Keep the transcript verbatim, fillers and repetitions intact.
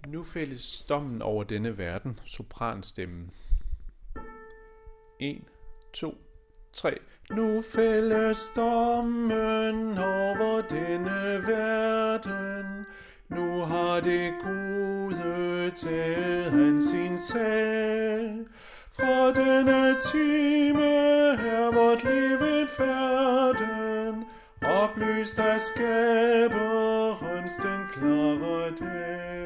Nu fældes dommen over denne verden, sopranstemmen. en, to, tre. Nu fældes dommen over denne verden. Nu har det gode taget han sin sag. Fra denne time er vort liv en færden, oplyst af skaberens den klare dag.